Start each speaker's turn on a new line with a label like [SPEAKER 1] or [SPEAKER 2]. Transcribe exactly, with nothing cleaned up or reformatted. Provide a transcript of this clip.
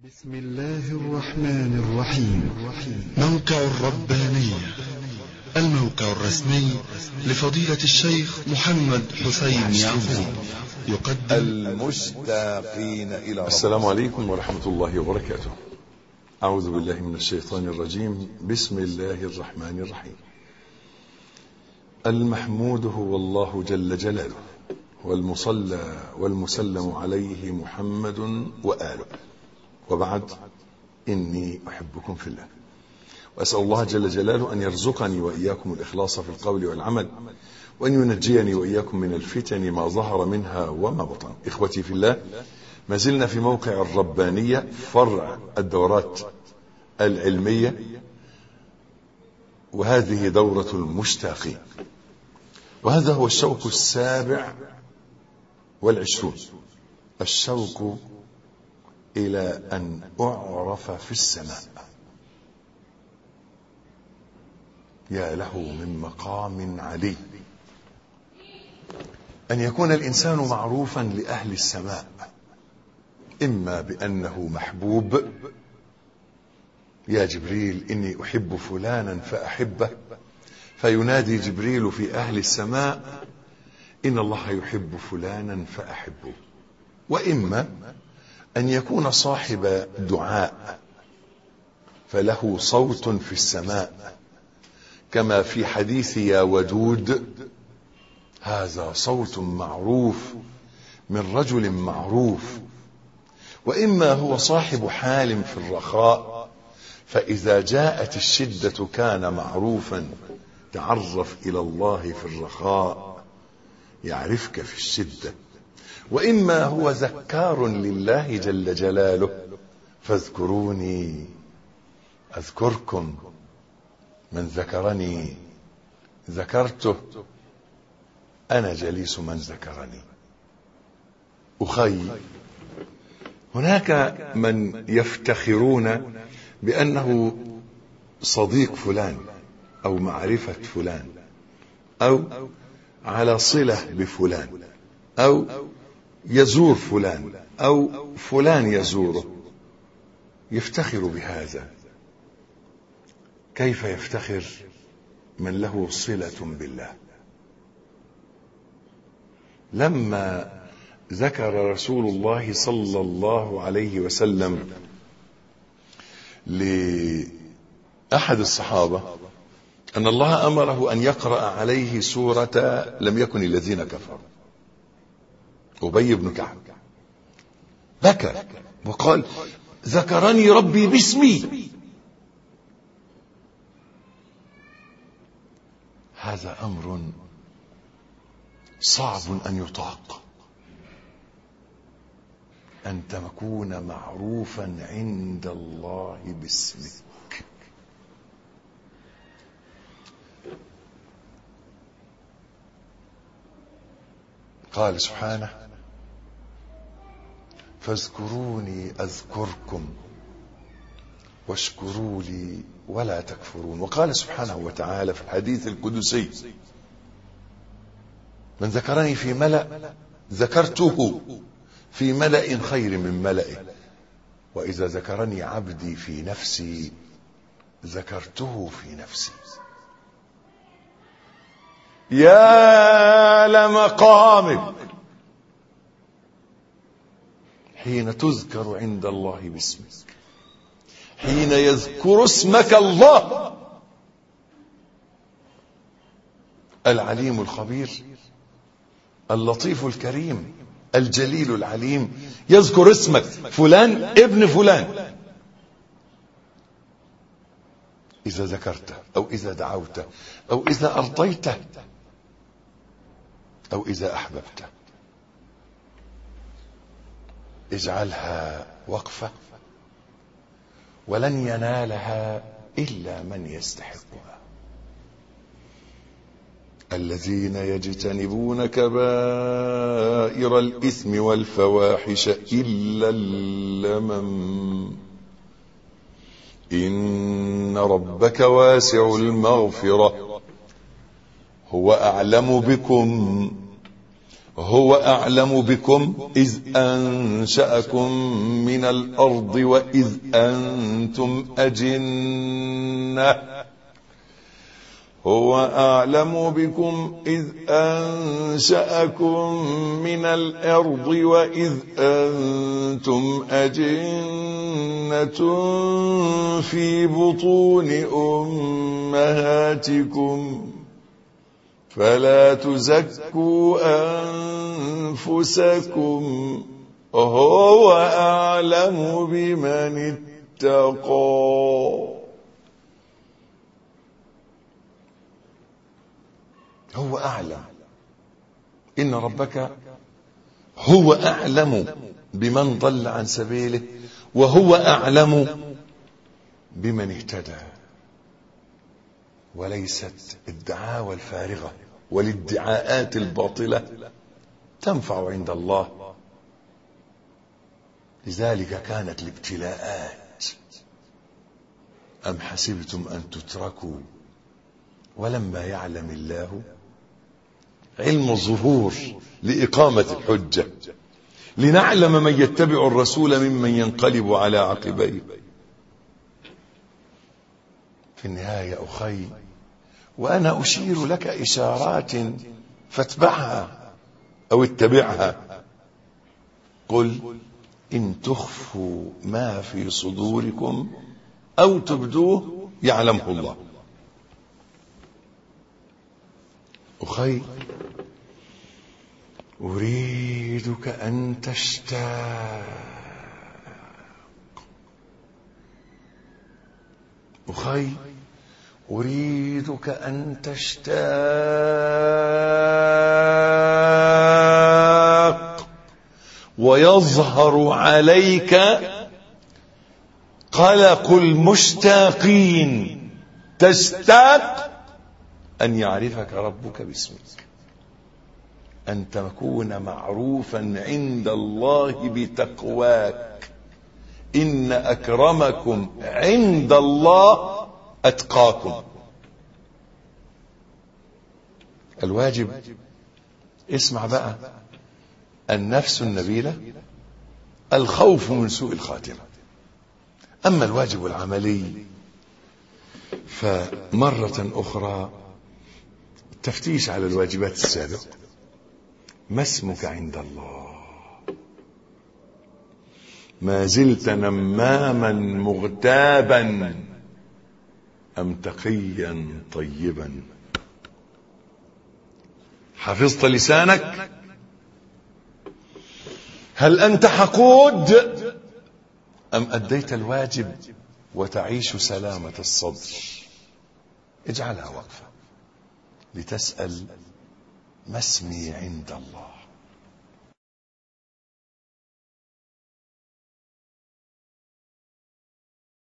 [SPEAKER 1] بسم الله الرحمن الرحيم. موقع الربانية، الموقع الرسمي لفضيلة الشيخ محمد حسين يعقوب، يقدم
[SPEAKER 2] المشتاقين إلى رب. السلام عليكم ورحمة الله وبركاته. أعوذ بالله من الشيطان الرجيم. بسم الله الرحمن الرحيم. المحمود هو الله جل جلاله، والمصلى والمسلم عليه محمد وآله، وبعد، إني أحبكم في الله، وأسأل الله جل جلاله أن يرزقني وإياكم الإخلاص في القول والعمل، وأن ينجيني وإياكم من الفتن ما ظهر منها وما بطن. إخوتي في الله، ما زلنا في موقع الربانية، فرع الدورات العلمية، وهذه دورة المشتاقين، وهذا هو الشوق السابع والعشرون، الشوق إلى أن أعرف في السماء. يا له من مقام علي، أن يكون الإنسان معروفا لأهل السماء، إما بأنه محبوب، يا جبريل إني أحب فلانا فأحبه، فينادي جبريل في أهل السماء إن الله يحب فلانا فأحبه. وإما أن يكون صاحب دعاء، فله صوت في السماء، كما في حديث يا ودود، هذا صوت معروف من رجل معروف. وإما هو صاحب حال في الرخاء، فإذا جاءت الشدة كان معروفا. تعرف إلى الله في الرخاء يعرفك في الشدة. وإما هو ذكار لله جل جلاله، فاذكروني أذكركم، من ذكرني ذكرته، أنا جليس من ذكرني. أخي، هناك من يفتخرون بأنه صديق فلان، أو معرفة فلان، أو على صلة بفلان، أو يزور فلان، أو فلان يزوره، يفتخر بهذا. كيف يفتخر من له صلة بالله؟ لما ذكر رسول الله صلى الله عليه وسلم لأحد الصحابة أن الله أمره أن يقرأ عليه سورة لم يكن الذين كفروا، أبي بن كعب بكى وقال ذكرني ربي باسمي. هذا أمر صعب أن يطاق، أن تكون معروفا عند الله باسمك. قال سبحانه فاذكروني أذكركم واشكروا لي ولا تكفرون. وقال سبحانه وتعالى في الحديث القدسي من ذكرني في ملأ ذكرته في ملأ خير من ملئه، وإذا ذكرني عبدي في نفسي ذكرته في نفسي. يا لمقامك حين تذكر عند الله باسمك، حين يذكر اسمك الله العليم الخبير اللطيف الكريم الجليل العليم، يذكر اسمك فلان ابن فلان. إذا ذكرته، أو إذا دعوته، أو إذا أرضيته، أو إذا أحببته، اجعلها وقفة، ولن ينالها إلا من يستحقها. الذين يجتنبون كبائر الإثم والفواحش إلا اللمم إن ربك واسع المغفرة هو أعلم بكم هو أعلم بكم إذ أنشأكم من الأرض وإذ أنتم أجنة هو أعلم بكم إذ أنشأكم من الأرض وإذ أنتم أجنة في بطون أمهاتكم فلا تزكوا أنفسكم هو أعلم بمن اتقى. هو أعلم، إن ربك هو أعلم بمن ضل عن سبيله وهو أعلم بمن اهتدى. وليست الدعاوى الفارغة والادعاءات الباطلة تنفع عند الله. لذلك كانت الابتلاءات. أم حسبتم أن تتركوا ولما يعلم الله علم الظهور لإقامة الحجة لنعلم من يتبع الرسول ممن ينقلب على عقبيه. في النهاية أخي، وأنا أشير لك إشارات فاتبعها أو اتبعها. قل إن تخفوا ما في صدوركم أو تبدوه يعلمه الله. أخي، أريدك أن تشتاق. أخي، أريدك أن تشتاق ويظهر عليك قلق المشتاقين. تشتاق أن يعرفك ربك باسمك، أن تكون معروفا عند الله بتقواك. إن أكرمكم عند الله أتقاكم. الواجب، اسمع بقى، النفس النبيلة، الخوف من سوء الخاتمة. أما الواجب العملي فمرة أخرى تفتيش على الواجبات السابقة. ما اسمك عند الله؟ ما زلت نماما مغتابا أم تقيا طيبا؟ حفظت لسانك؟ هل أنت حقود أم أديت الواجب وتعيش سلامة الصدر؟ اجعلها وقفة لتسأل ما اسمي عند الله.